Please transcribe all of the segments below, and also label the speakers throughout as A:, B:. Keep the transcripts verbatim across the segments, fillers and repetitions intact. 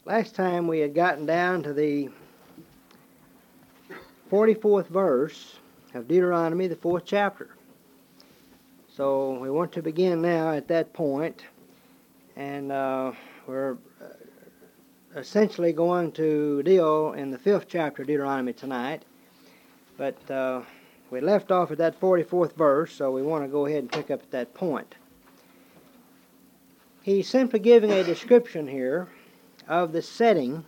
A: last time we had gotten down to the forty-fourth verse of Deuteronomy, the fourth chapter. So we want to begin now at that point, and uh, we're essentially going to deal in the fifth chapter of Deuteronomy tonight. But uh, we left off at that forty-fourth verse, so we want to go ahead and pick up at that point. He's simply giving a description here of the setting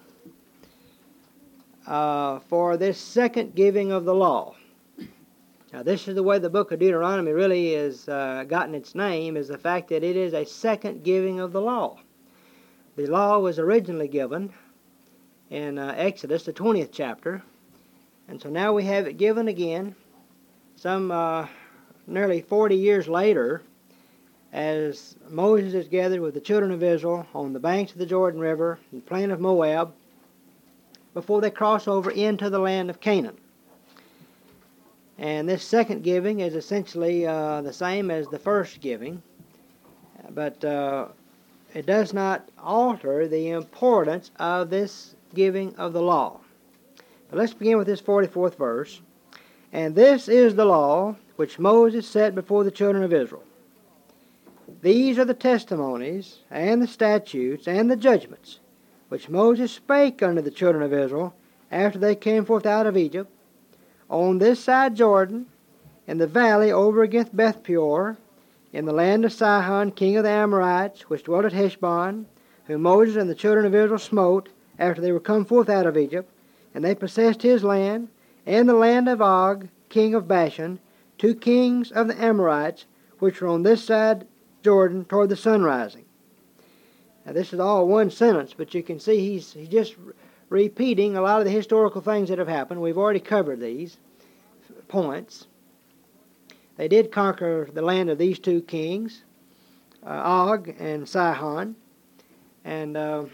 A: uh, for this second giving of the law. Now, this is the way the book of Deuteronomy really has uh, gotten its name, is the fact that it is a second giving of the law. The law was originally given in uh, Exodus, the twentieth chapter, and so now we have it given again, some uh, nearly forty years later, as Moses is gathered with the children of Israel on the banks of the Jordan River, in the plain of Moab, before they cross over into the land of Canaan. And this second giving is essentially uh, the same as the first giving, but uh, it does not alter the importance of this giving of the law. But let's begin with this forty-fourth verse. And this is the law which Moses set before the children of Israel. These are the testimonies, and the statutes, and the judgments, which Moses spake unto the children of Israel, after they came forth out of Egypt, on this side Jordan, in the valley over against Beth Peor, in the land of Sihon, king of the Amorites, which dwelt at Heshbon, whom Moses and the children of Israel smote, after they were come forth out of Egypt, and they possessed his land, and the land of Og, king of Bashan, two kings of the Amorites, which were on this side Jordan toward the sun rising. Now this is all one sentence, but you can see he's, he's just re- repeating a lot of the historical things that have happened. We've already covered these points. They did conquer the land of these two kings, uh, Og and Sihon, and uh,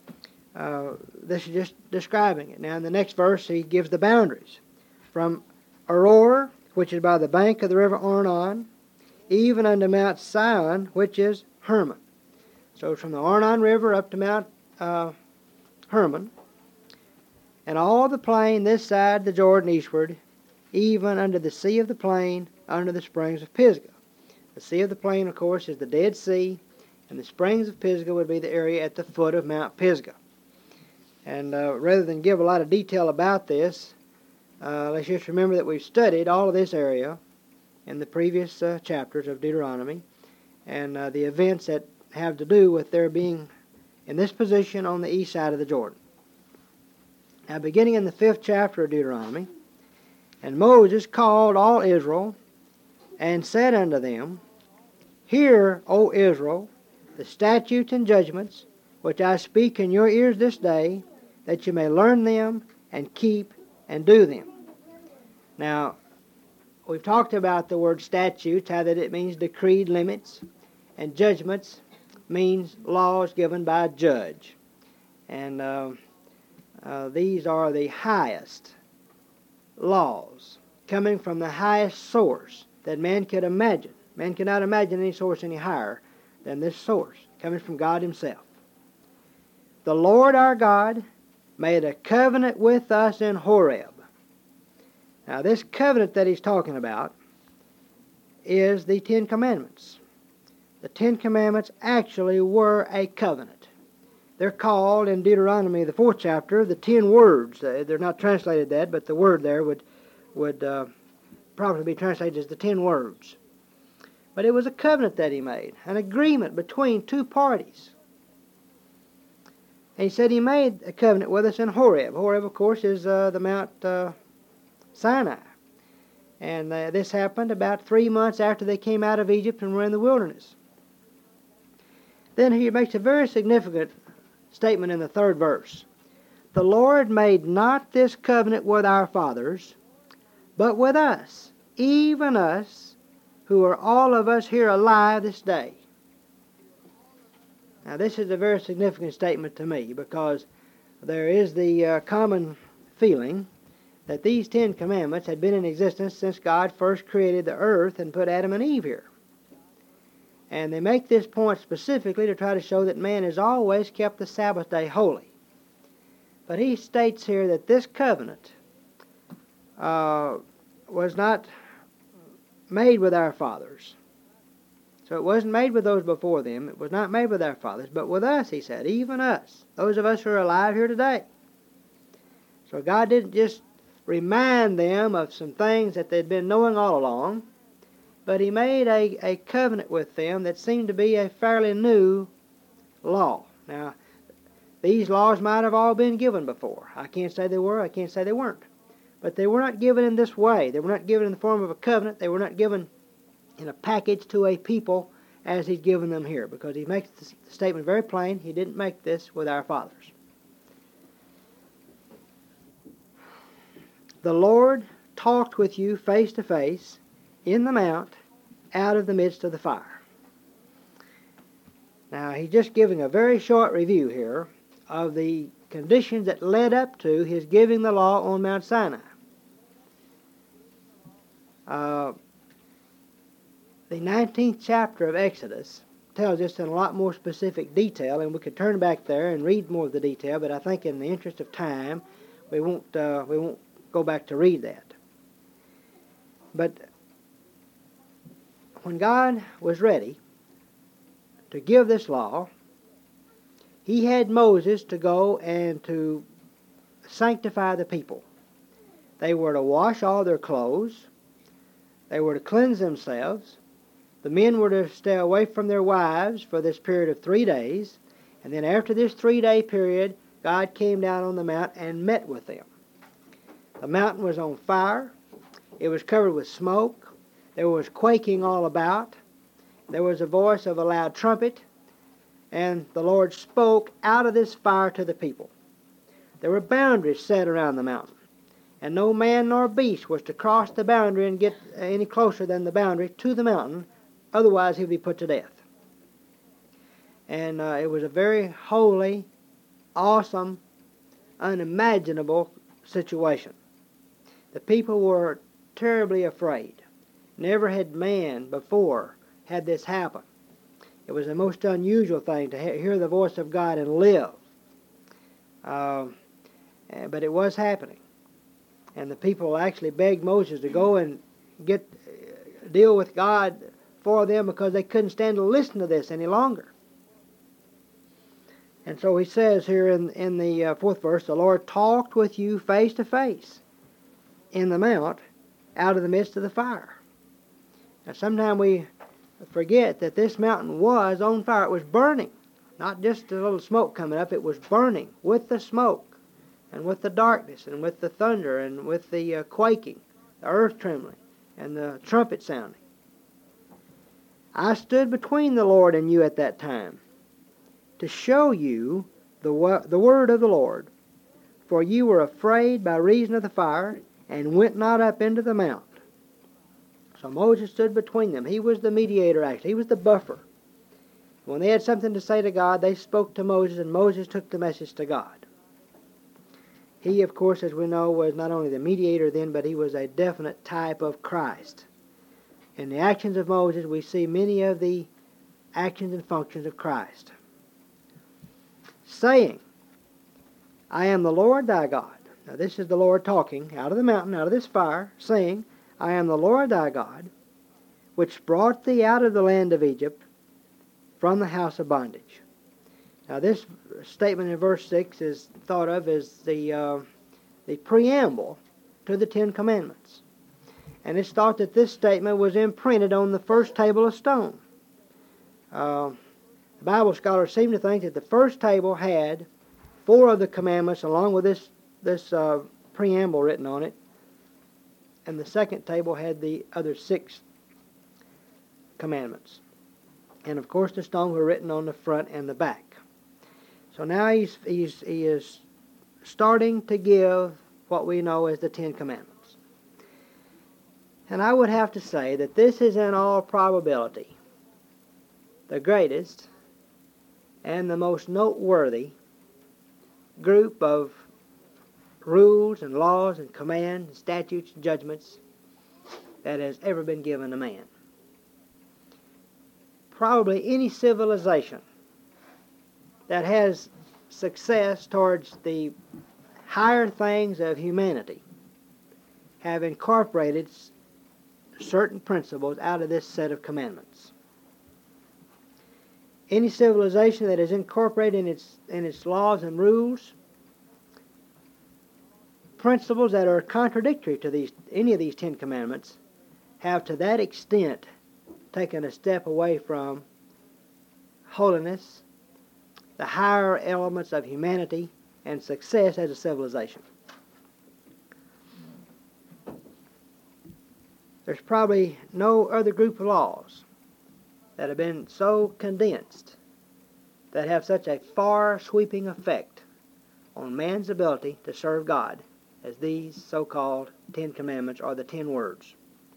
A: uh, this is just describing it. Now in the next verse he gives the boundaries. From Aroer, which is by the bank of the river Arnon, even unto Mount Sion, which is Hermon. So it's from the Arnon River up to Mount uh, Hermon, and all the plain this side the Jordan eastward, even unto the sea of the plain, under the springs of Pisgah. The sea of the plain, of course, is the Dead Sea, and the springs of Pisgah would be the area at the foot of Mount Pisgah. And uh, rather than give a lot of detail about this, uh, let's just remember that we've studied all of this area in the previous uh, chapters of Deuteronomy, and uh, the events that have to do with their being in this position on the east side of the Jordan. Now, beginning in the fifth chapter of Deuteronomy, and Moses called all Israel, and said unto them, Hear, O Israel, the statutes and judgments, which I speak in your ears this day, that you may learn them, and keep, and do them. Now, we've talked about the word statutes, how that it means decreed limits, and judgments means laws given by a judge. And uh, uh, these are the highest laws, coming from the highest source that man could imagine. Man cannot imagine any source any higher than this source, coming from God himself. The Lord our God made a covenant with us in Horeb. Now, this covenant that he's talking about is the Ten Commandments. The Ten Commandments actually were a covenant. They're called in Deuteronomy, the fourth chapter, the Ten Words. They're not translated that, but the word there would, would uh, probably be translated as the Ten Words. But it was a covenant that he made, an agreement between two parties. And he said he made a covenant with us in Horeb. Horeb, of course, is uh, the Mount uh, Sinai. And uh, this happened about three months after they came out of Egypt and were in the wilderness. Then he makes a very significant statement in the third verse. The Lord made not this covenant with our fathers, but with us, even us, who are all of us here alive this day. Now this is a very significant statement to me, because there is the uh, common feeling that these Ten Commandments had been in existence since God first created the earth and put Adam and Eve here. And they make this point specifically to try to show that man has always kept the Sabbath day holy. But he states here that this covenant uh, was not made with our fathers. So it wasn't made with those before them. It was not made with our fathers, but with us, he said, even us, those of us who are alive here today. So God didn't just remind them of some things that they'd been knowing all along, but he made a, a covenant with them that seemed to be a fairly new law. Now, these laws might have all been given before. I can't say they were, I can't say they weren't. But they were not given in this way. They were not given in the form of a covenant. They were not given in a package to a people as he's given them here, because he makes the statement very plain. He didn't make this with our fathers. The Lord talked with you face to face in the mount out of the midst of the fire. Now, he's just giving a very short review here of the conditions that led up to his giving the law on Mount Sinai. Uh, the nineteenth chapter of Exodus tells us in a lot more specific detail, and we could turn back there and read more of the detail, but I think in the interest of time, we won't, uh, we won't go back to read that. But when God was ready to give this law, he had Moses to go and to sanctify the people. They were to wash all their clothes. They were to cleanse themselves. The men were to stay away from their wives for this period of three days. And then after this three-day period, God came down on the mount and met with them. The mountain was on fire. It was covered with smoke. There was quaking all about. There was a voice of a loud trumpet. And the Lord spoke out of this fire to the people. There were boundaries set around the mountain. And no man nor beast was to cross the boundary and get any closer than the boundary to the mountain. Otherwise, he would be put to death. And uh, it was a very holy, awesome, unimaginable situation. The people were terribly afraid. Never had man before had this happen. It was the most unusual thing to hear the voice of God and live. Uh, but it was happening. And the people actually begged Moses to go and get deal with God for them because they couldn't stand to listen to this any longer. And so he says here in, in the uh, fourth verse, the Lord talked with you face to face in the mount out of the midst of the fire. Now sometimes we forget that this mountain was on fire. It was burning. Not just a little smoke coming up. It was burning with the smoke and with the darkness and with the thunder and with the uh, quaking, the earth trembling and the trumpet sounding. I stood between the Lord and you at that time to show you the, wo- the word of the Lord. For you were afraid by reason of the fire and went not up into the mount. So Moses stood between them. He was the mediator, actually. He was the buffer. When they had something to say to God, they spoke to Moses, and Moses took the message to God. He, of course, as we know, was not only the mediator then, but he was a definite type of Christ. In the actions of Moses, we see many of the actions and functions of Christ. Saying, I am the Lord thy God. Now this is the Lord talking out of the mountain, out of this fire, saying, I am the Lord thy God, which brought thee out of the land of Egypt from the house of bondage. Now this statement in verse six is thought of as the, uh, the preamble to the Ten Commandments. And it's thought that this statement was imprinted on the first table of stone. Uh, the Bible scholars seem to think that the first table had four of the commandments along with this, this uh, preamble written on it. And the second table had the other six commandments. And of course the stones were written on the front and the back. So now he's, he's, he is starting to give what we know as the Ten Commandments. And I would have to say that this is in all probability the greatest and the most noteworthy group of rules and laws and commands and statutes and judgments that has ever been given to man. Probably any civilization that has success towards the higher things of humanity have incorporated certain principles out of this set of commandments. Any civilization that is incorporated in its, in its laws and rules principles that are contradictory to these, any of these Ten Commandments have to that extent taken a step away from holiness, the higher elements of humanity, and success as a civilization. There's probably no other group of laws that have been so condensed, that have such a far-sweeping effect on man's ability to serve God as these so-called Ten Commandments or the Ten Words.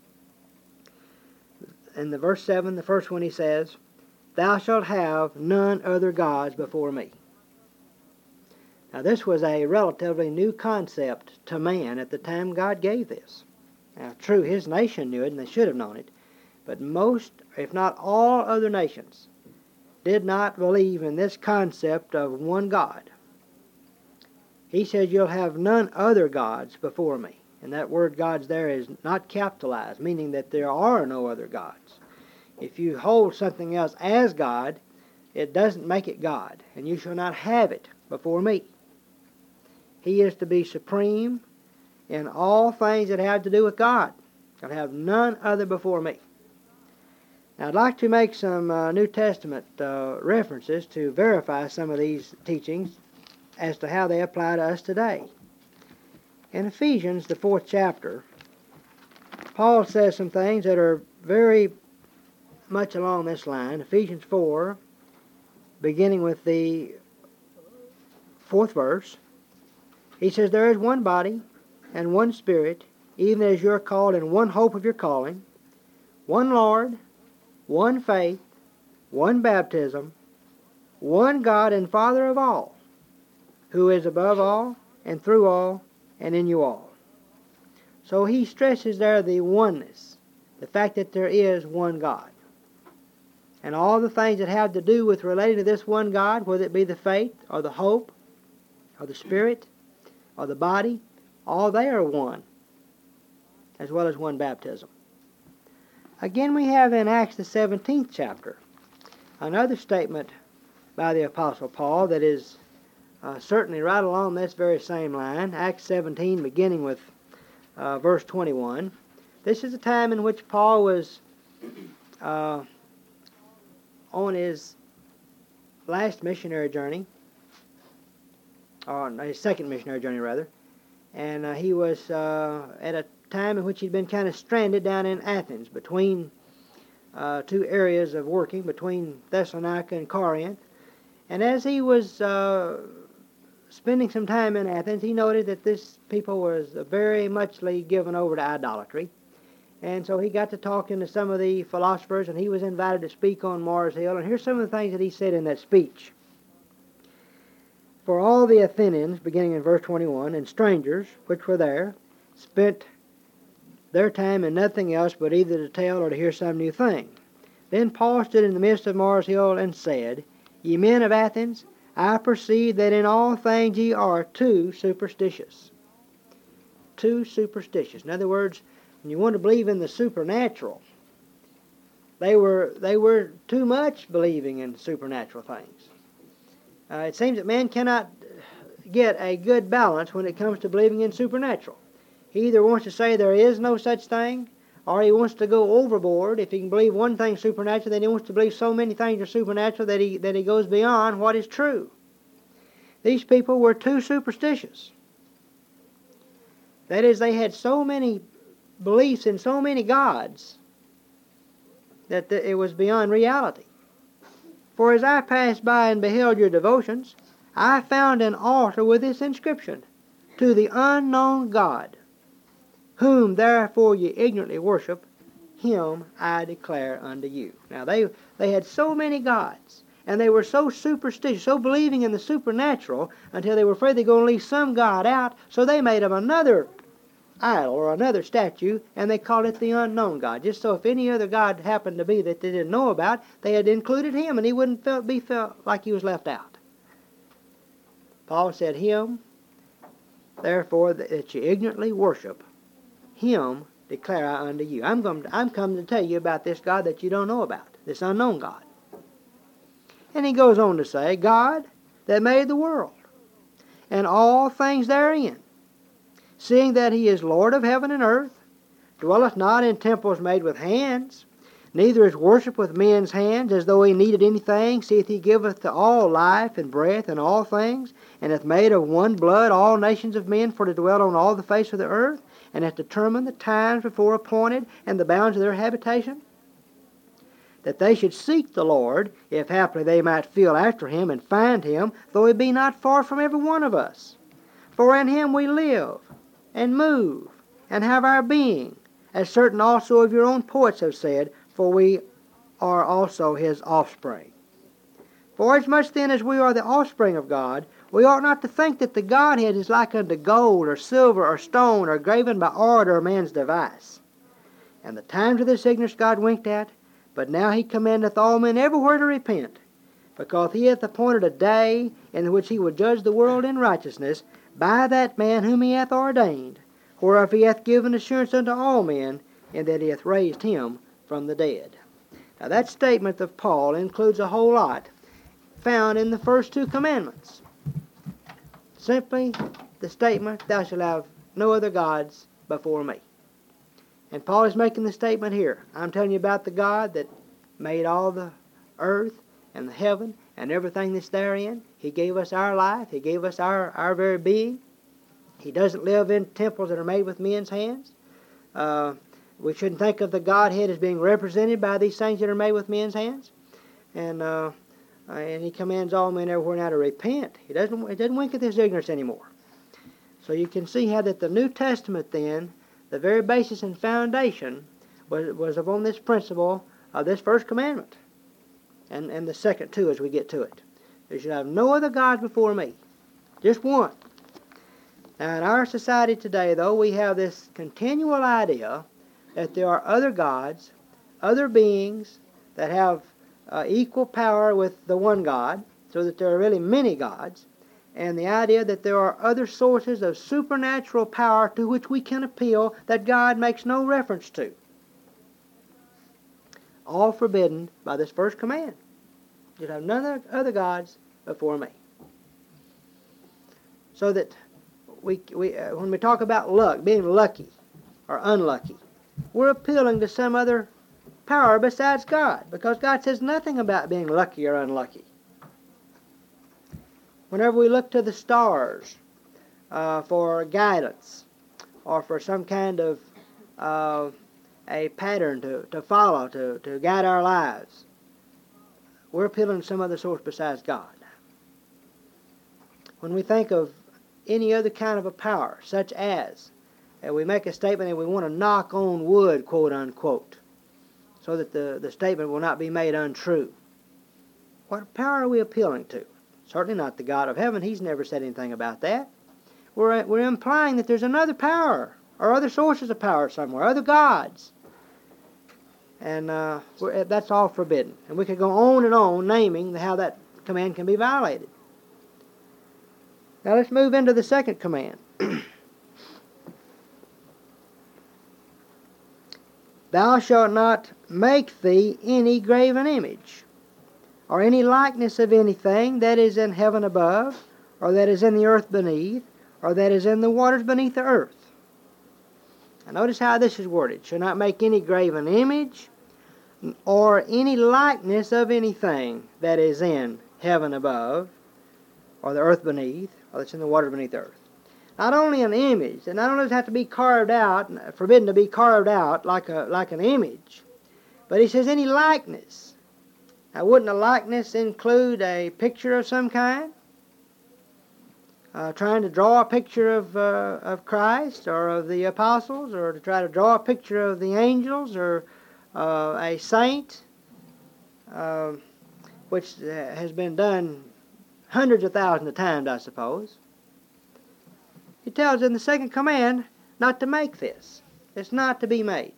A: In the verse seven, the first one, he says, "Thou shalt have none other gods before me." Now this was a relatively new concept to man at the time God gave this. Now true, his nation knew it and they should have known it, but most, if not all other nations, did not believe in this concept of one God. He says, "You'll have none other gods before me." And that word gods there is not capitalized, meaning that there are no other gods. If you hold something else as God, it doesn't make it God, and you shall not have it before me. He is to be supreme in all things that have to do with God. You'll have none other before me. Now I'd like to make some uh, New Testament uh, references to verify some of these teachings as to how they apply to us today. In Ephesians, the fourth chapter, Paul says some things that are very much along this line. Ephesians four, beginning with the fourth verse, he says, "There is one body and one Spirit, even as you are called in one hope of your calling, one Lord, one faith, one baptism, one God and Father of all, who is above all, and through all, and in you all." So he stresses there the oneness, the fact that there is one God. And all the things that have to do with relating to this one God, whether it be the faith, or the hope, or the Spirit, or the body, all they are one, as well as one baptism. Again, we have in Acts the seventeenth chapter another statement by the Apostle Paul that is uh, certainly right along this very same line. Acts seventeen, beginning with uh, verse twenty-one. This is a time in which Paul was uh, on his last missionary journey, or his second missionary journey rather, and uh, he was uh, at a time in which he'd been kind of stranded down in Athens between uh, two areas of working, between Thessalonica and Corinth. And as he was uh, spending some time in Athens, he noted that this people was very muchly given over to idolatry. And so he got to talking to some of the philosophers, and he was invited to speak on Mars Hill. And here's some of the things that he said in that speech. "For all the Athenians," beginning in verse twenty-one, "and strangers which were there, spent their time in nothing else but either to tell or to hear some new thing. Then Paul stood in the midst of Mars Hill and said, Ye men of Athens, I perceive that in all things ye are too superstitious." Too superstitious. In other words, when you want to believe in the supernatural, they were they were too much believing in supernatural things. Uh, it seems that man cannot get a good balance when it comes to believing in supernatural. He either wants to say there is no such thing, or he wants to go overboard. If he can believe one thing supernatural, then he wants to believe so many things are supernatural that he, that he goes beyond what is true. These people were too superstitious. That is, they had so many beliefs in so many gods that the, it was beyond reality. "For as I passed by and beheld your devotions, I found an altar with this inscription, To the unknown God, whom therefore ye ignorantly worship, him I declare unto you." Now they, they had so many gods, and they were so superstitious, so believing in the supernatural, until they were afraid they're going to leave some God out, so they made him another idol or another statue, and they called it the unknown God, just so if any other God happened to be that they didn't know about, they had included him, and he wouldn't felt, be felt like he was left out. Paul said, "Him therefore, that you ignorantly worship, him declare I unto you. I'm, going to, I'm coming to tell you about this God that you don't know about, this unknown God. And he goes on to say, God that made the world, and all things therein, seeing that he is Lord of heaven and earth, dwelleth not in temples made with hands, neither is worship with men's hands, as though he needed anything, seeth he giveth to all life and breath and all things, and hath made of one blood all nations of men for to dwell on all the face of the earth, and hath determined the times before appointed, and the bounds of their habitation, that they should seek the Lord, if haply they might feel after him, and find him, though he be not far from every one of us. For in him we live, and move, and have our being, as certain also of your own poets have said, for we are also his offspring. For as much then as we are the offspring of God, we ought not to think that the Godhead is like unto gold, or silver, or stone, or graven by art or man's device. And the times of this ignorance God winked at, but now he commandeth all men everywhere to repent, because he hath appointed a day in which he will judge the world in righteousness by that man whom he hath ordained, whereof he hath given assurance unto all men, in that he hath raised him from the dead. Now that statement of Paul includes a whole lot found in the first two commandments. Simply the statement, thou shalt have no other gods before me. And Paul is making the statement here. I'm telling you about the God that made all the earth and the heaven and everything that's therein. He gave us our life. He gave us our, our very being. He doesn't live in temples that are made with men's hands. Uh, we shouldn't think of the Godhead as being represented by these things that are made with men's hands. And uh, and he commands all men everywhere now to repent. He doesn't, he doesn't wink at this ignorance anymore. So you can see how that the New Testament then, the very basis and foundation was, was upon this principle of this first commandment. And, and the second too as we get to it. You should have no other gods before me. Just one. Now in our society today, though, we have this continual idea that there are other gods, other beings that have uh, equal power with the one God, so that there are really many gods, and the idea that there are other sources of supernatural power to which we can appeal that God makes no reference to. All forbidden by this first command. You have none other gods before me. So that we, we uh, when we talk about luck, being lucky or unlucky, we're appealing to some other power besides God, because God says nothing about being lucky or unlucky. Whenever we look to the stars uh, for guidance or for some kind of uh, a pattern to, to follow, to, to guide our lives, we're appealing to some other source besides God. When we think of any other kind of a power, such as uh, we make a statement and we want to knock on wood, quote unquote, so that the, the statement will not be made untrue. What power are we appealing to? Certainly not the God of heaven. He's never said anything about that. We're, we're implying that there's another power or other sources of power somewhere, other gods. And uh, we're, that's all forbidden. And we could go on and on naming how that command can be violated. Now let's move into the second command. Thou shalt not make thee any graven image, or any likeness of anything that is in heaven above, or that is in the earth beneath, or that is in the waters beneath the earth. Now notice how this is worded. Shall not make any graven image, or any likeness of anything that is in heaven above, or the earth beneath, or that's in the waters beneath the earth. Not only an image, and not only does it have to be carved out, forbidden to be carved out like a like an image, but he says any likeness. Now, wouldn't a likeness include a picture of some kind? Uh, trying to draw a picture of uh, of Christ or of the apostles, or to try to draw a picture of the angels or uh, a saint, uh, which has been done hundreds of thousands of times, I suppose. He tells in the second command not to make this. It's not to be made.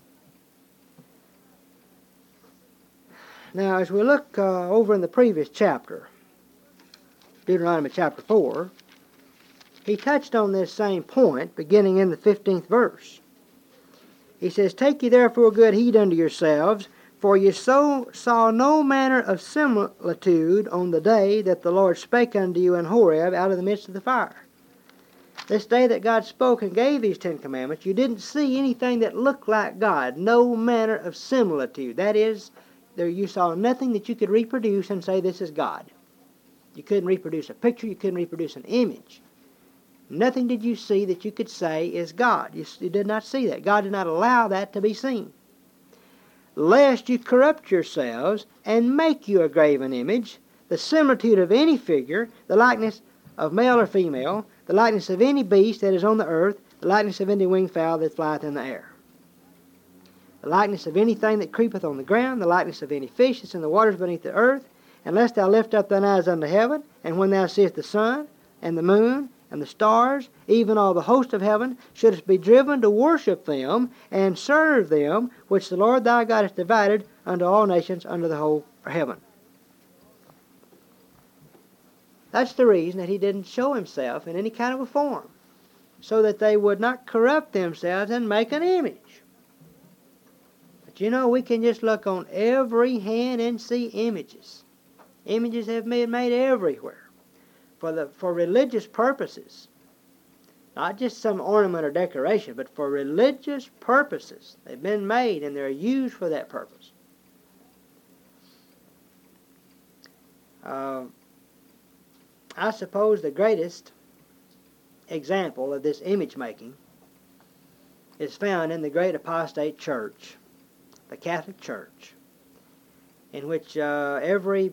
A: Now, as we look uh, over in the previous chapter, Deuteronomy chapter four, he touched on this same point beginning in the fifteenth verse. He says, "Take ye therefore good heed unto yourselves, for ye so saw no manner of similitude on the day that the Lord spake unto you in Horeb out of the midst of the fire." This day that God spoke and gave these Ten Commandments, you didn't see anything that looked like God. No manner of similitude. That is, there you saw nothing that you could reproduce and say this is God. You couldn't reproduce a picture. You couldn't reproduce an image. Nothing did you see that you could say is God. You, you did not see that. God did not allow that to be seen. "Lest you corrupt yourselves and make you a graven image, the similitude of any figure, the likeness of male or female, the likeness of any beast that is on the earth, the likeness of any winged fowl that flieth in the air, the likeness of anything that creepeth on the ground, the likeness of any fish that's in the waters beneath the earth, unless thou lift up thine eyes unto heaven, and when thou seest the sun, and the moon, and the stars, even all the host of heaven, shouldest be driven to worship them, and serve them, which the Lord thy God hath divided unto all nations under the whole heaven." That's the reason that he didn't show himself in any kind of a form, so that they would not corrupt themselves and make an image. But you know, we can just look on every hand and see images. Images have been made everywhere for the for religious purposes. Not just some ornament or decoration, but for religious purposes. They've been made and they're used for that purpose. Uh, I suppose the greatest example of this image making is found in the great apostate church, the Catholic Church, in which uh, every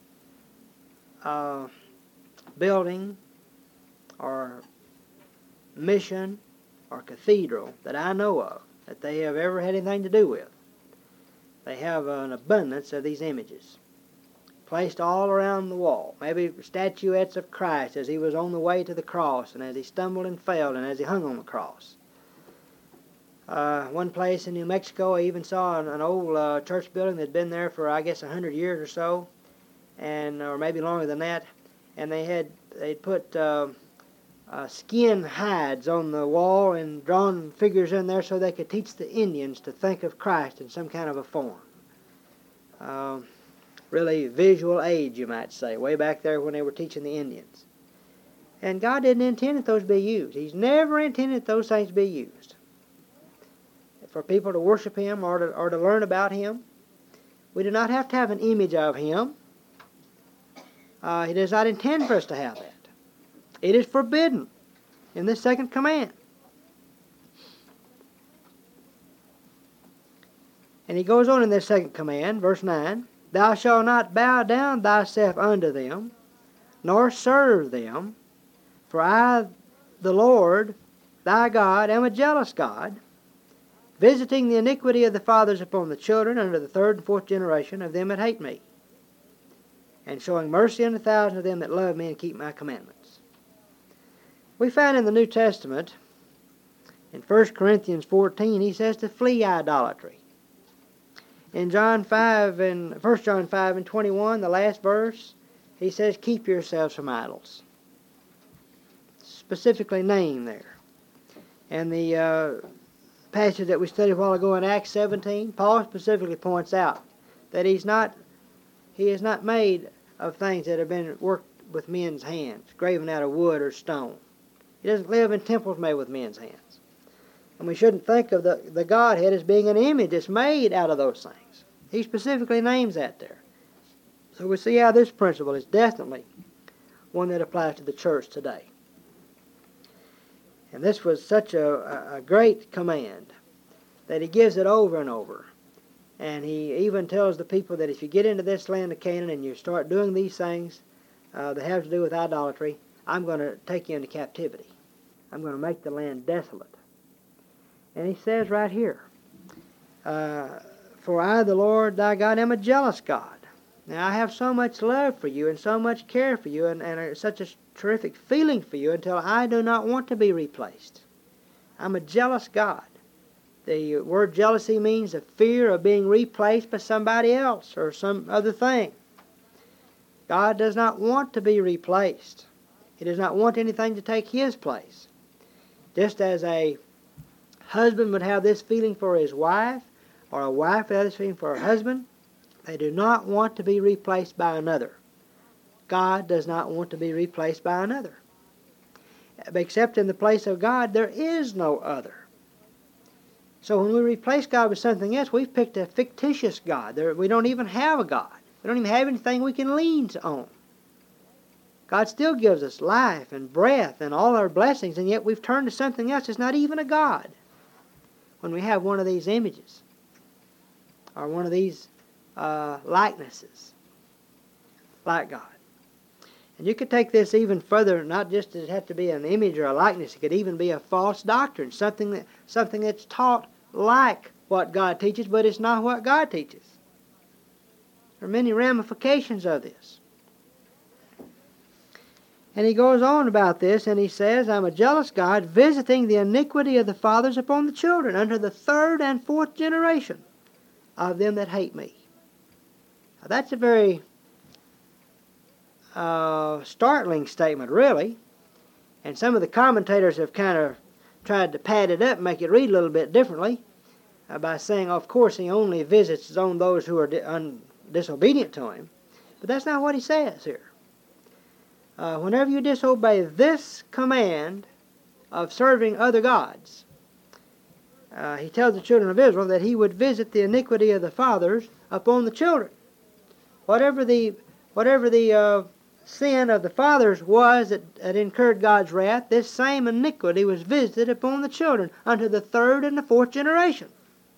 A: uh, building or mission or cathedral that I know of that they have ever had anything to do with, they have an abundance of these images placed all around the wall. Maybe statuettes of Christ as he was on the way to the cross, and as he stumbled and fell, and as he hung on the cross. Uh, one place in New Mexico, I even saw an, an old uh, church building that had been there for, I guess, a hundred years or so, and or maybe longer than that. And they had they'd put uh, uh, skin hides on the wall and drawn figures in there so they could teach the Indians to think of Christ in some kind of a form. Uh, Really visual aid, you might say, way back there when they were teaching the Indians. And God didn't intend that those be used. He's never intended those things to be used for people to worship Him or to, or to learn about Him. We do not have to have an image of Him. Uh, he does not intend for us to have that. It is forbidden in this second command. And he goes on in this second command, verse nine, "Thou shalt not bow down thyself unto them, nor serve them, for I, the Lord, thy God, am a jealous God, visiting the iniquity of the fathers upon the children unto the third and fourth generation of them that hate me, and showing mercy unto thousands of them that love me and keep my commandments." We find in the New Testament, in First Corinthians fourteen, he says to flee idolatry. In John five and First John five and twenty-one, the last verse, he says, "Keep yourselves from idols." Specifically named there. And the uh, passage that we studied a while ago in Acts seventeen, Paul specifically points out that he's not he is not made of things that have been worked with men's hands, graven out of wood or stone. He doesn't live in temples made with men's hands. And we shouldn't think of the, the Godhead as being an image that's made out of those things. He specifically names that there. So we see how this principle is definitely one that applies to the church today. And this was such a, a great command that he gives it over and over. And he even tells the people that if you get into this land of Canaan and you start doing these things uh, that have to do with idolatry, I'm going to take you into captivity. I'm going to make the land desolate. And he says right here, uh, "For I, the Lord thy God, am a jealous God." Now I have so much love for you and so much care for you and, and such a terrific feeling for you until I do not want to be replaced. I'm a jealous God. The word jealousy means a fear of being replaced by somebody else or some other thing. God does not want to be replaced. He does not want anything to take his place. Just as a husband would have this feeling for his wife, or a wife would have this feeling for her husband, they do not want to be replaced by another. God does not want to be replaced by another. Except in the place of God, there is no other. So when we replace God with something else, we've picked a fictitious God. There, we don't even have a God. We don't even have anything we can lean on. God still gives us life and breath and all our blessings, and yet we've turned to something else. It's not even a God when we have one of these images or one of these uh, likenesses like God. And you could take this even further, not just that it had to be an image or a likeness. It could even be a false doctrine, something that something that's taught like what God teaches, but it's not what God teaches. There are many ramifications of this. And he goes on about this, and he says, I'm a jealous God, visiting the iniquity of the fathers upon the children, unto the third and fourth generation of them that hate me. Now, that's a very uh, startling statement, really. And some of the commentators have kind of tried to pad it up and make it read a little bit differently uh, by saying, of course, he only visits on those who are di- un- disobedient to him. But that's not what he says here. Uh, whenever you disobey this command of serving other gods, uh, he tells the children of Israel that he would visit the iniquity of the fathers upon the children. Whatever the whatever the uh, sin of the fathers was that, that incurred God's wrath, this same iniquity was visited upon the children unto the third and the fourth generation.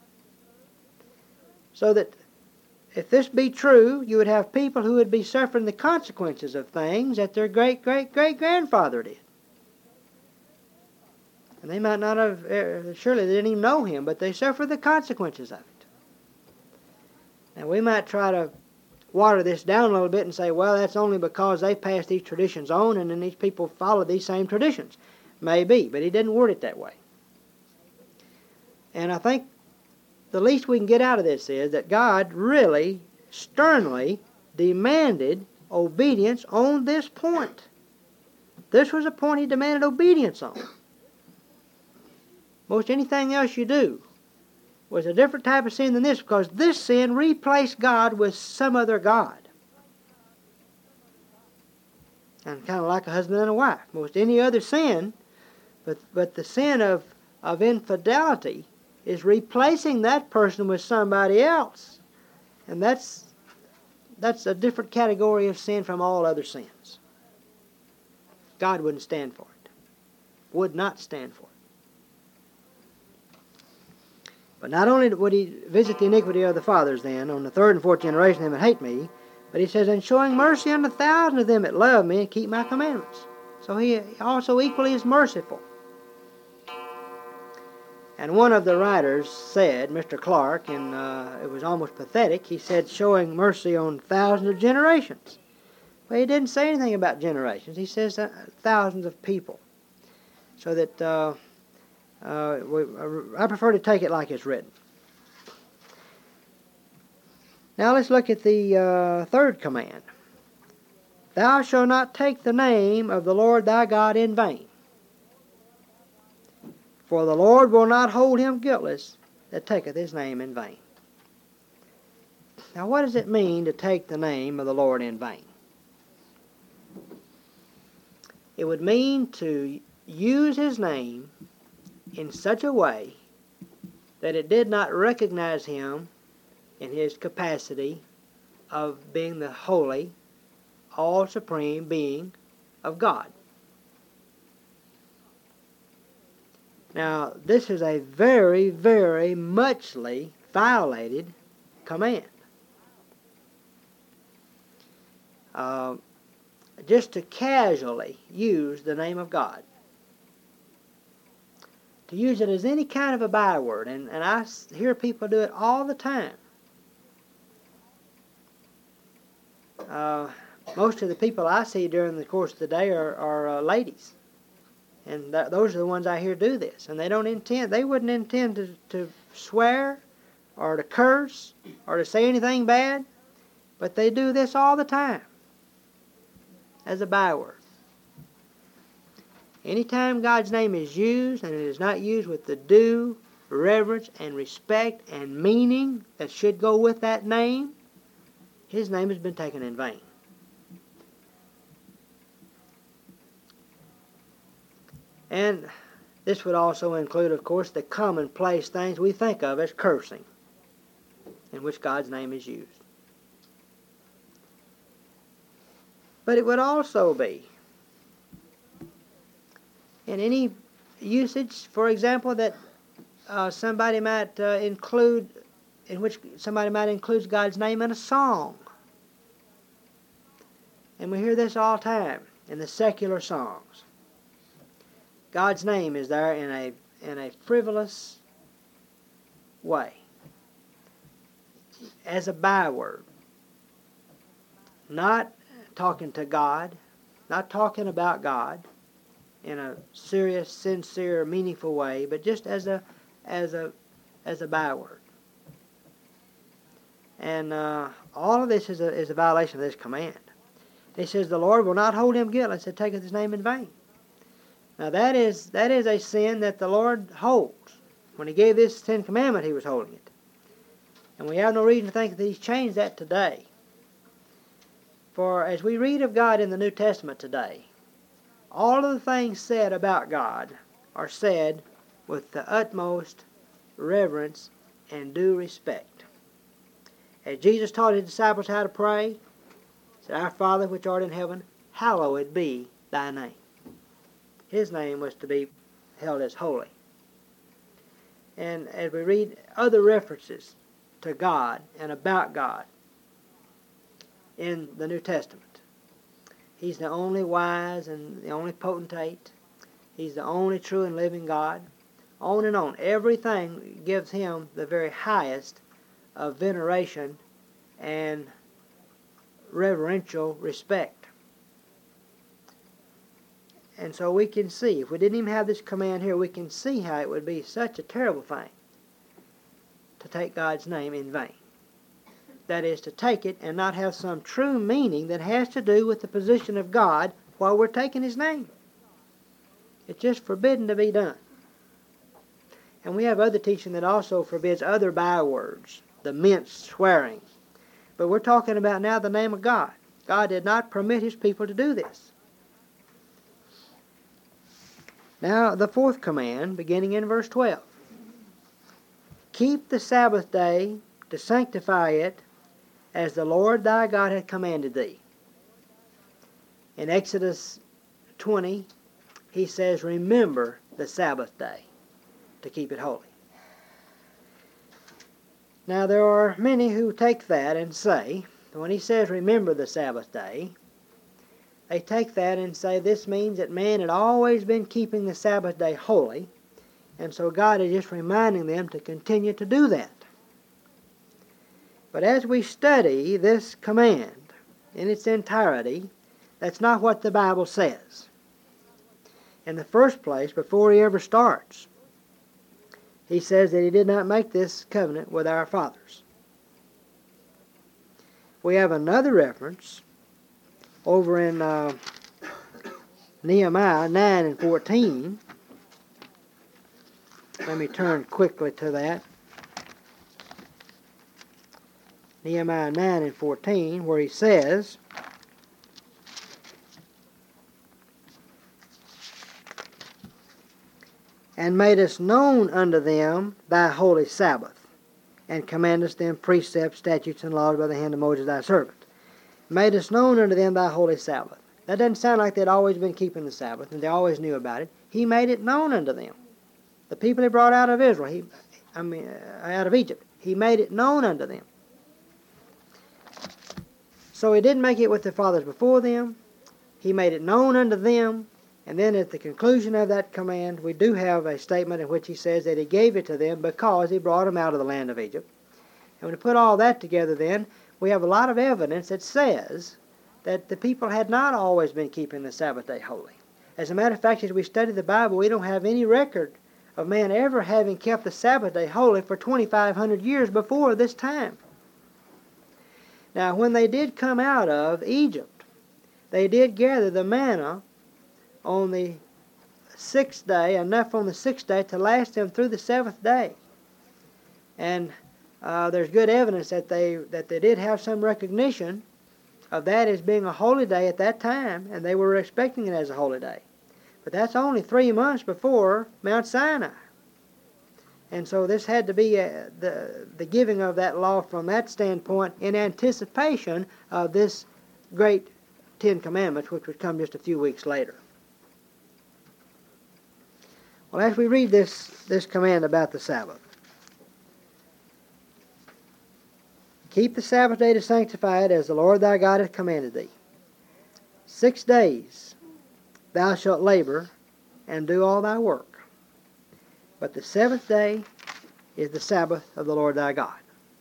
A: So that if this be true, you would have people who would be suffering the consequences of things that their great-great-great-grandfather did. And they might not have, uh, surely they didn't even know him, but they suffered the consequences of it. Now we might try to water this down a little bit and say, well, that's only because they passed these traditions on and then these people follow these same traditions. Maybe, but he didn't word it that way. And I think the least we can get out of this is that God really sternly demanded obedience on this point. This was a point he demanded obedience on. Most anything else you do was a different type of sin than this, because this sin replaced God with some other God. And kind of like a husband and a wife. Most any other sin, but, but the sin of, of infidelity is replacing that person with somebody else. And that's that's a different category of sin from all other sins. God wouldn't stand for it. Would not stand for it. But not only would he visit the iniquity of the fathers then, on the third and fourth generation of them that hate me, but he says, and showing mercy unto thousands of them that love me and keep my commandments. So he also equally is merciful. And one of the writers said, Mister Clark, and uh, it was almost pathetic, he said, showing mercy on thousands of generations. Well, he didn't say anything about generations. He says uh, thousands of people. So that uh, uh, we, uh, I prefer to take it like it's written. Now let's look at the uh, third command. Thou shalt not take the name of the Lord thy God in vain. For the Lord will not hold him guiltless that taketh his name in vain. Now what does it mean to take the name of the Lord in vain? It would mean to use his name in such a way that it did not recognize him in his capacity of being the holy, all-supreme being of God. Now, this is a very, very muchly violated command. Uh, just to casually use the name of God. To use it as any kind of a byword. And, and I hear people do it all the time. Uh, most of the people I see during the course of the day are, are uh, ladies. And th- those are the ones I hear do this. And they don't intend, they wouldn't intend to, to swear or to curse or to say anything bad. But they do this all the time as a byword. Anytime God's name is used, and it is not used with the due reverence and respect and meaning that should go with that name, His name has been taken in vain. And this would also include, of course, the commonplace things we think of as cursing, in which God's name is used. But it would also be in any usage, for example, that uh, somebody might uh, include, in which somebody might include God's name in a song. And we hear this all the time in the secular songs. God's name is there in a in a frivolous way, as a byword, not talking to God, not talking about God in a serious, sincere, meaningful way, but just as a as a as a byword. And uh, all of this is a is a violation of this command. He says the Lord will not hold him guiltless that taketh his name in vain. Now that is that is a sin that the Lord holds. When He gave this Ten Commandment, He was holding it. And we have no reason to think that He's changed that today. For as we read of God in the New Testament today, all of the things said about God are said with the utmost reverence and due respect. As Jesus taught His disciples how to pray, He said, Our Father which art in heaven, hallowed be thy name. His name was to be held as holy. And as we read other references to God and about God in the New Testament, He's the only wise and the only potentate. He's the only true and living God. On and on. Everything gives Him the very highest of veneration and reverential respect. And so we can see, if we didn't even have this command here, we can see how it would be such a terrible thing to take God's name in vain. That is, to take it and not have some true meaning that has to do with the position of God while we're taking His name. It's just forbidden to be done. And we have other teaching that also forbids other bywords, the minced swearing. But we're talking about now the name of God. God did not permit His people to do this. Now, the fourth command, beginning in verse twelve. Keep the Sabbath day to sanctify it, as the Lord thy God hath commanded thee. In Exodus twenty, He says, remember the Sabbath day to keep it holy. Now, there are many who take that and say, when He says remember the Sabbath day, they take that and say this means that man had always been keeping the Sabbath day holy, and so God is just reminding them to continue to do that. But as we study this command in its entirety, that's not what the Bible says. In the first place, before He ever starts, He says that He did not make this covenant with our fathers. We have another reference over in uh, Nehemiah nine and fourteen. Let me turn quickly to that. Nehemiah nine and fourteen, where he says, and madest known unto them thy holy Sabbath, and commandest them precepts, statutes, and laws by the hand of Moses thy servant. Madest known unto them thy holy Sabbath. That doesn't sound like they'd always been keeping the Sabbath, and they always knew about it. He made it known unto them. The people He brought out of Israel, he, I mean, uh, out of Egypt, He made it known unto them. So He didn't make it with the fathers before them. He made it known unto them. And then at the conclusion of that command, we do have a statement in which He says that He gave it to them because He brought them out of the land of Egypt. And when we put all that together then, we have a lot of evidence that says that the people had not always been keeping the Sabbath day holy. As a matter of fact, as we study the Bible, we don't have any record of man ever having kept the Sabbath day holy for twenty-five hundred years before this time. Now, when they did come out of Egypt, they did gather the manna on the sixth day, enough on the sixth day to last them through the seventh day. And uh, there's good evidence that they that they did have some recognition of that as being a holy day at that time, and they were expecting it as a holy day. But that's only three months before Mount Sinai. And so this had to be uh, the, the giving of that law from that standpoint in anticipation of this great Ten Commandments, which would come just a few weeks later. Well, as we read this, this command about the Sabbath, keep the Sabbath day to sanctify it as the Lord thy God hath commanded thee. Six days thou shalt labor and do all thy work. But the seventh day is the Sabbath of the Lord thy God.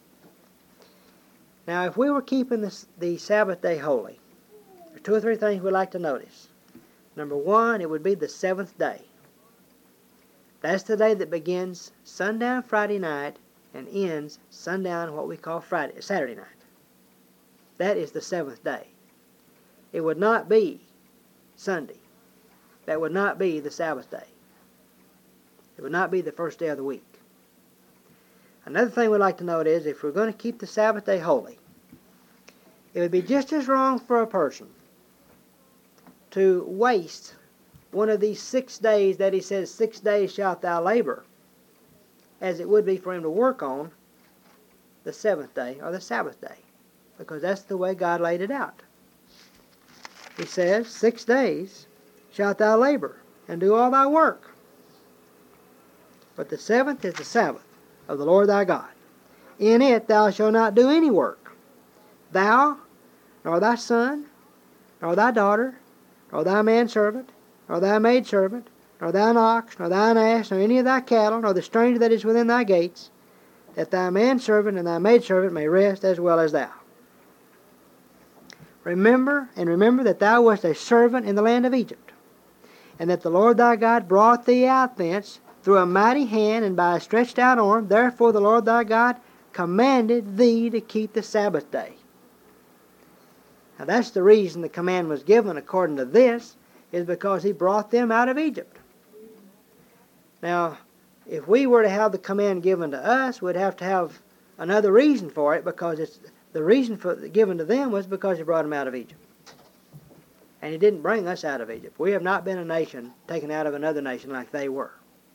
A: Now, if we were keeping this, the Sabbath day holy, there are two or three things we'd like to notice. Number one, it would be the seventh day. That's the day that begins sundown Friday night and ends sundown what we call Friday, Saturday night. That is the seventh day. It would not be Sunday. That would not be the Sabbath day. It would not be the first day of the week. Another thing we'd like to note is if we're going to keep the Sabbath day holy, it would be just as wrong for a person to waste one of these six days that he says, six days shalt thou labor, as it would be for him to work on the seventh day or the Sabbath day, because that's the way God laid it out. He says, six days shalt thou labor and do all thy work. But the seventh is the Sabbath of the Lord thy God. In it thou shalt not do any work, thou, nor thy son, nor thy daughter, nor thy manservant, nor thy maidservant, nor thine ox, nor thine ass, nor any of thy cattle, nor the stranger that is within thy gates, that thy manservant and thy maidservant may rest as well as thou. Remember, and remember that thou wast a servant in the land of Egypt, and that the Lord thy God brought thee out thence through a mighty hand and by a stretched out arm. Therefore the Lord thy God commanded thee to keep the Sabbath day. Now that's the reason the command was given according to this, is because he brought them out of Egypt. Now, if we were to have the command given to us, we'd have to have another reason for it, because it's the reason for given to them was because he brought them out of Egypt. And he didn't bring us out of Egypt. We have not been a nation taken out of another nation like they were.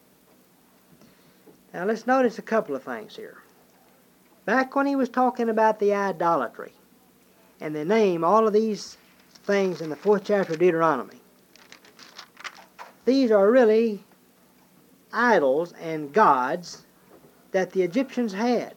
A: Now let's notice a couple of things here. Back when he was talking about the idolatry, and they name all of these things in the fourth chapter of Deuteronomy, these are really idols and gods that the Egyptians had.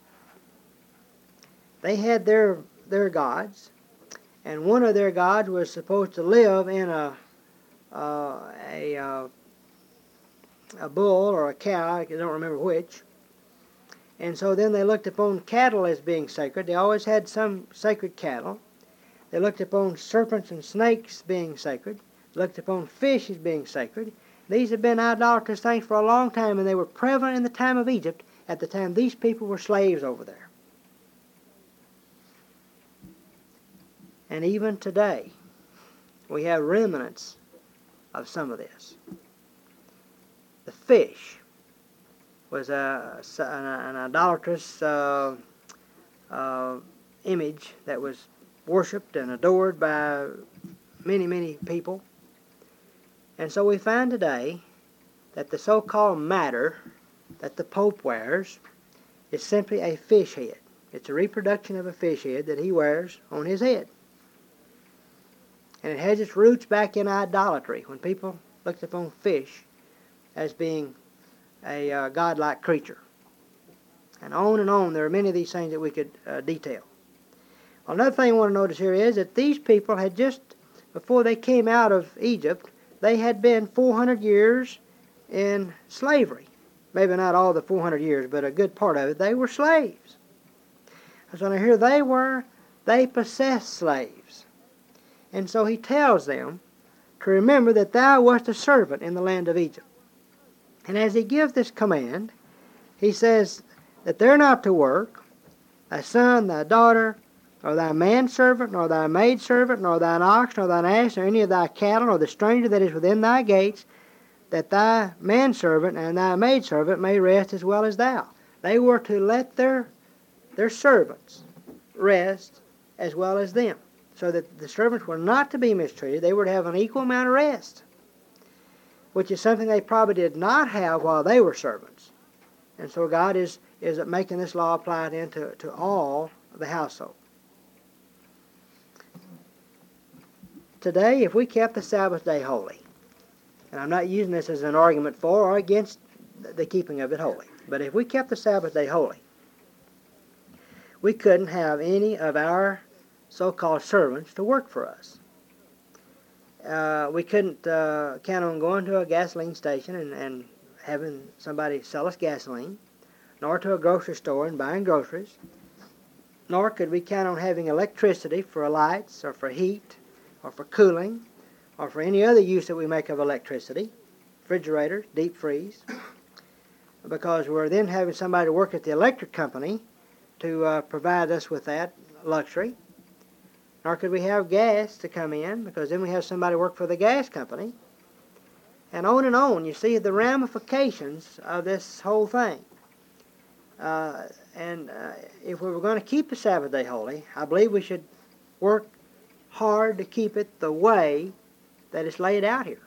A: They had their, their gods, and one of their gods was supposed to live in a, uh, a, uh, a bull or a cow, I don't remember which. And so then they looked upon cattle as being sacred. They always had some sacred cattle. They looked upon serpents and snakes being sacred. Looked upon fish as being sacred. These have been idolatrous things for a long time, and they were prevalent in the time of Egypt, at the time these people were slaves over there. And even today, we have remnants of some of this. The fish was a, an, an idolatrous uh, uh, image that was worshipped and adored by many, many people. And so we find today that the so-called matter that the Pope wears is simply a fish head. It's a reproduction of a fish head that he wears on his head. And it has its roots back in idolatry, when people looked upon fish as being a uh, godlike creature. And on and on, there are many of these things that we could uh, detail. Well, another thing I want to notice here is that these people had just, before they came out of Egypt, they had been four hundred years in slavery. Maybe not all the four hundred years, but a good part of it. They were slaves. So now here they were, they possessed slaves. And so he tells them to remember that thou wast a servant in the land of Egypt. And as he gives this command, he says that they're not to work, thy son, thy daughter, nor thy manservant, nor thy maidservant, nor thine ox, nor thine ass, nor any of thy cattle, nor the stranger that is within thy gates, that thy manservant and thy maidservant may rest as well as thou. They were to let their, their servants rest as well as them, so that the servants were not to be mistreated. They were to have an equal amount of rest, which is something they probably did not have while they were servants. And so God is, is making this law apply then to, to all the household. Today, if we kept the Sabbath day holy, and I'm not using this as an argument for or against the keeping of it holy, but if we kept the Sabbath day holy, we couldn't have any of our so-called servants to work for us. Uh, we couldn't uh, count on going to a gasoline station and, and having somebody sell us gasoline, nor to a grocery store and buying groceries, nor could we count on having electricity for lights or for heat or for cooling or for any other use that we make of electricity, refrigerators, deep freeze, because we're then having somebody to work at the electric company to uh, provide us with that luxury. Nor could we have gas to come in, because then we have somebody work for the gas company. And on and on. You see the ramifications of this whole thing. Uh, and uh, if we were going to keep the Sabbath day holy, I believe we should work hard to keep it the way that it's laid out here.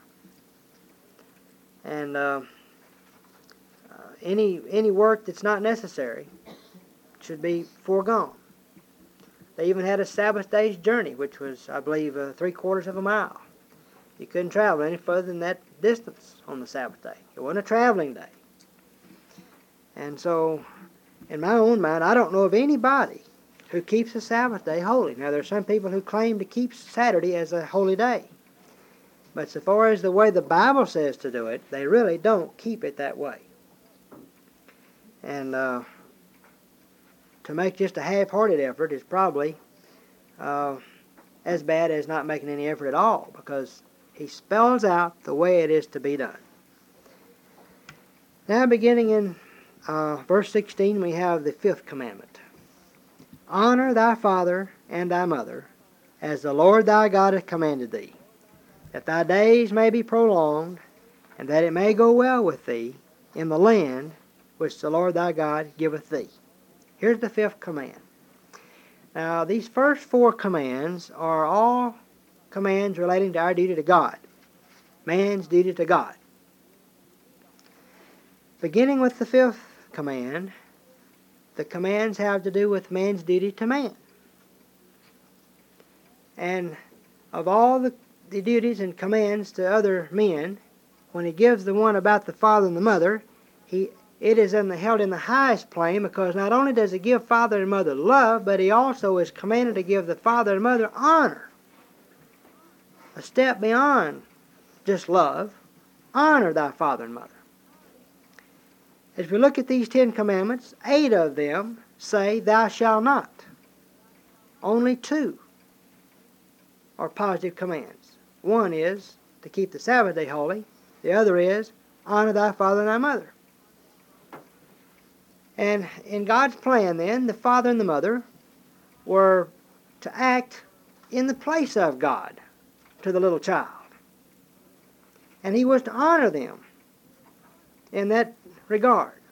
A: And uh, uh, any any work that's not necessary should be foregone. They even had a Sabbath day's journey, which was, I believe, uh, three quarters of a mile. You couldn't travel any further than that distance on the Sabbath day. It wasn't a traveling day. And so, in my own mind, I don't know of anybody who keeps the Sabbath day holy. Now, there are some people who claim to keep Saturday as a holy day. But so far as the way the Bible says to do it, they really don't keep it that way. And uh, to make just a half-hearted effort is probably uh, as bad as not making any effort at all, because he spells out the way it is to be done. Now, beginning in uh, verse sixteen, we have the fifth commandment. Honor thy father and thy mother, as the Lord thy God hath commanded thee, that thy days may be prolonged, and that it may go well with thee in the land which the Lord thy God giveth thee. Here's the fifth command. Now, these first four commands are all commands relating to our duty to God, man's duty to God. Beginning with the fifth command, the commands have to do with man's duty to man. And of all the, the duties and commands to other men, when he gives the one about the father and the mother, he it is in the, held in the highest plane, because not only does he give father and mother love, but he also is commanded to give the father and mother honor. A step beyond just love. Honor thy father and mother. As we look at these Ten Commandments, eight of them say, thou shalt not. Only two are positive commands. One is to keep the Sabbath day holy. The other is, honor thy father and thy mother. And in God's plan then, the father and the mother were to act in the place of God to the little child. And he was to honor them in that regard.